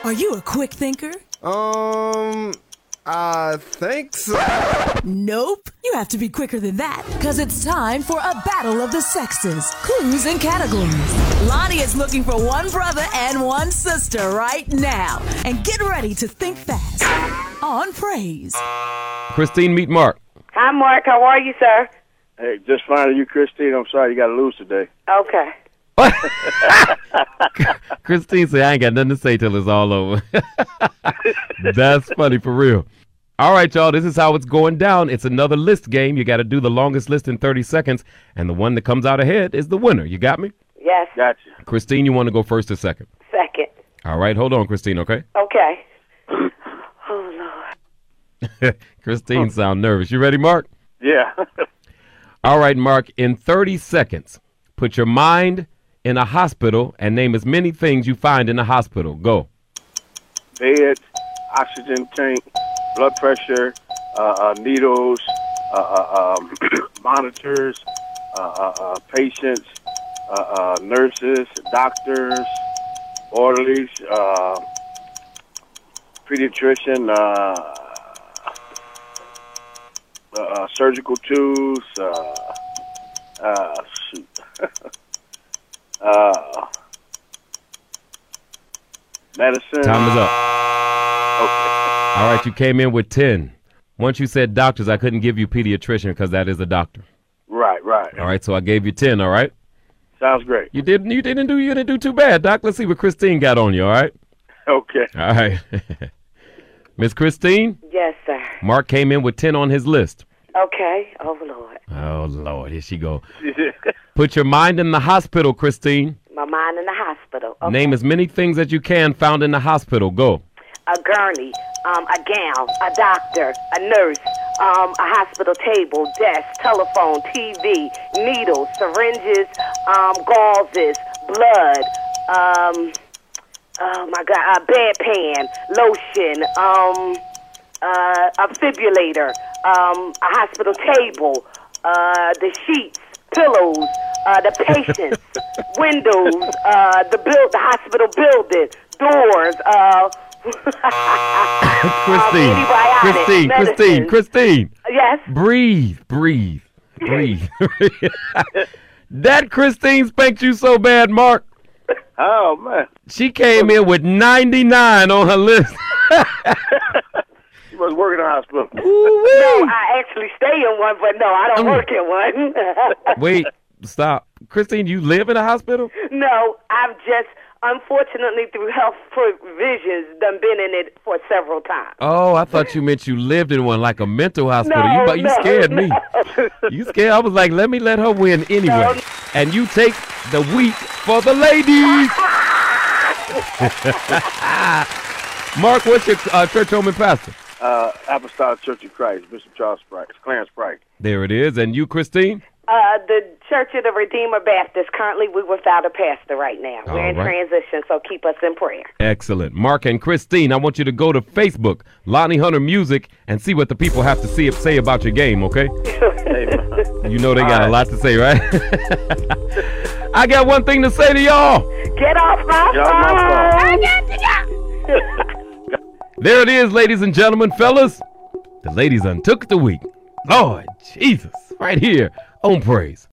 Are you a quick thinker? I think so. Nope. You have to be quicker than that, because it's time for a battle of the sexes. Clues and categories. Lonnie is looking for one brother and one sister right now. And get ready to think fast on Praise. Christine, meet Mark. Hi, Mark. How are you, sir? Hey, just fine. You, Christine. I'm sorry you got to lose today. Okay. Christine said, I ain't got nothing to say till it's all over. That's funny for real. All right, y'all, this is how it's going down. It's another list game. You got to do the longest list in 30 seconds, and the one that comes out ahead is the winner. You got me? Yes. Gotcha. Christine, you want to go first or second? Second. All right, hold on, Christine, okay? Okay. Oh, Lord. Christine sound nervous. You ready, Mark? Yeah. All right, Mark, in 30 seconds, put your mind in a hospital and name as many things you find in a hospital. Go. Bed, oxygen tank, blood pressure, needles, monitors, patients, nurses, doctors, orderlies, pediatrician, surgical tools, shoot. Medicine. Time is up. Okay. All right, you came in with 10. Once you said doctors, I couldn't give you pediatrician because that is a doctor. Right. All right, so I gave you 10, all right? Sounds great. You didn't do too bad, Doc. Let's see what Christine got on you, all right? Okay. All right. Miss Christine, Yes, sir. Mark came in with 10 on his list. Okay. Oh, Lord. Oh, Lord, here she go. Put your mind in the hospital, Christine. My mind in the hospital. Okay. Name as many things as you can found in the hospital. Go. A gurney, a gown, a doctor, a nurse, a hospital table, desk, telephone, TV, needles, syringes, gauzes, blood, oh my God, a bedpan, lotion, a fibrillator, a hospital table, the sheets, pillows, the patients, windows, the hospital building, doors, Christine. Yes. Breathe. That Christine spanked you so bad, Mark. Oh, man. She came in with 99 on her list. She was working in the hospital. No, I actually stay in one, but no, I don't work in one. Wait, stop. Christine, you live in a hospital? No, I've just, unfortunately, through health provisions, done been in it for several times. Oh, I thought you meant you lived in one, like a mental hospital. No, you scared me. No. You scared. I was like, let her win anyway. No. And you take the week for the ladies. Mark, what's your church home and pastor? Apostolic Church of Christ, Bishop Charles Sprite, Clarence Sprite. There it is. And you, Christine? The Church of the Redeemer Baptist. Currently, we're without a pastor right now. We're in transition, so keep us in prayer. Excellent. Mark and Christine, I want you to go to Facebook, Lonnie Hunter Music, and see what the people have to say about your game, okay? You know they got a lot to say, right? I got one thing to say to y'all. Get off my phone. There it is, ladies and gentlemen, fellas. The ladies untook the week. Lord Jesus, right here on Praise.